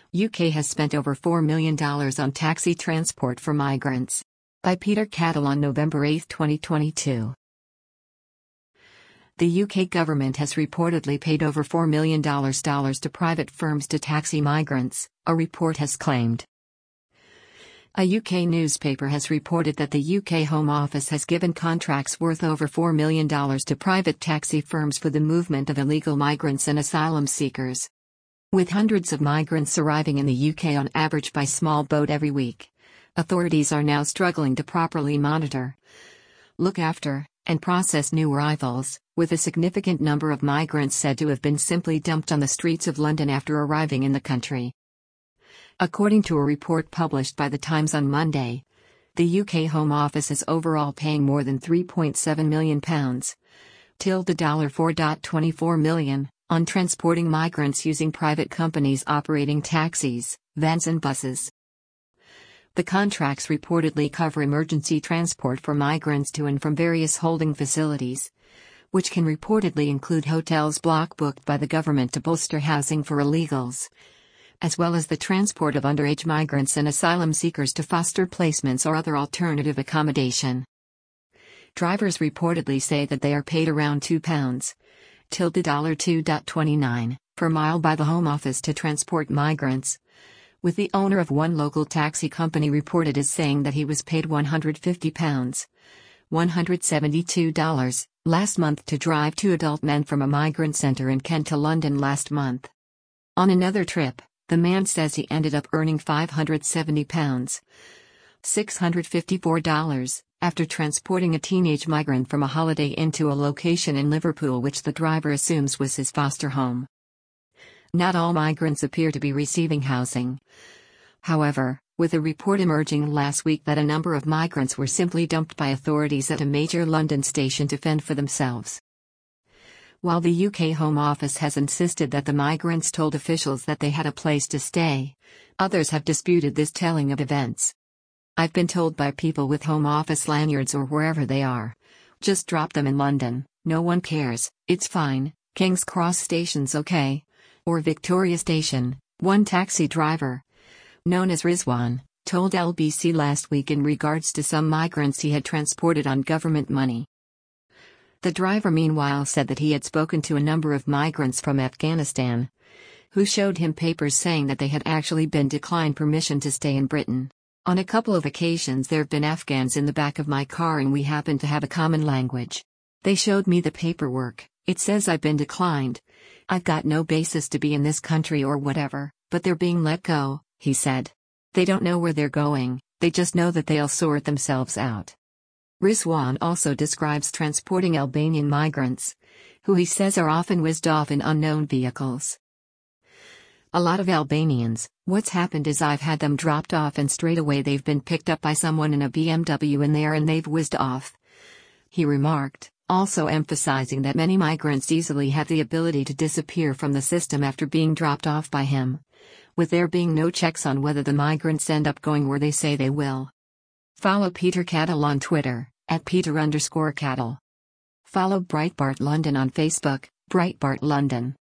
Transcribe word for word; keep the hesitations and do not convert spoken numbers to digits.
U K has spent over four million dollars on taxi transport for migrants. By Peter Cattle on November eighth, twenty twenty-two. The U K government has reportedly paid over four million dollars to private firms to taxi migrants, a report has claimed. A U K newspaper has reported that the U K Home Office has given contracts worth over four million dollars to private taxi firms for the movement of illegal migrants and asylum seekers. With hundreds of migrants arriving in the U K on average by small boat every week, authorities are now struggling to properly monitor, look after, and process new arrivals, with a significant number of migrants said to have been simply dumped on the streets of London after arriving in the country. According to a report published by The Times on Monday, the U K Home Office is overall paying more than three point seven million pounds, four point two four million, on transporting migrants using private companies operating taxis, vans and buses. The contracts reportedly cover emergency transport for migrants to and from various holding facilities, which can reportedly include hotels block booked by the government to bolster housing for illegals, as well as the transport of underage migrants and asylum seekers to foster placements or other alternative accommodation. Drivers reportedly say that they are paid around two pounds, two point twenty-nine, per mile by the Home Office to transport migrants, with the owner of one local taxi company reported as saying that he was paid one hundred fifty pounds, one hundred seventy-two dollars, last month to drive two adult men from a migrant centre in Kent to London last month. On another trip, the man says he ended up earning five hundred seventy pounds, six hundred fifty-four dollars, after transporting a teenage migrant from a holiday inn to a location in Liverpool which the driver assumes was his foster home. Not all migrants appear to be receiving housing. However, with a report emerging last week that a number of migrants were simply dumped by authorities at a major London station to fend for themselves. While the U K Home Office has insisted that the migrants told officials that they had a place to stay, others have disputed this telling of events. I've been told by people with Home Office lanyards or wherever they are, just drop them in London, no one cares, it's fine, King's Cross Station's okay. Or Victoria Station, one taxi driver, known as Rizwan, told L B C last week in regards to some migrants he had transported on government money. The driver meanwhile said that he had spoken to a number of migrants from Afghanistan, who showed him papers saying that they had actually been declined permission to stay in Britain. On a couple of occasions there have been Afghans in the back of my car and we happen to have a common language. They showed me the paperwork, it says I've been declined. I've got no basis to be in this country or whatever, but they're being let go, he said. They don't know where they're going, they just know that they'll sort themselves out. Rizwan also describes transporting Albanian migrants, who he says are often whizzed off in unknown vehicles. A lot of Albanians, what's happened is I've had them dropped off and straight away they've been picked up by someone in a B M W in there and they've whizzed off, he remarked, also emphasizing that many migrants easily have the ability to disappear from the system after being dropped off by him, with there being no checks on whether the migrants end up going where they say they will. Follow Peter Cattle on Twitter, at Peter underscore Cattle. Follow Breitbart London on Facebook, Breitbart London.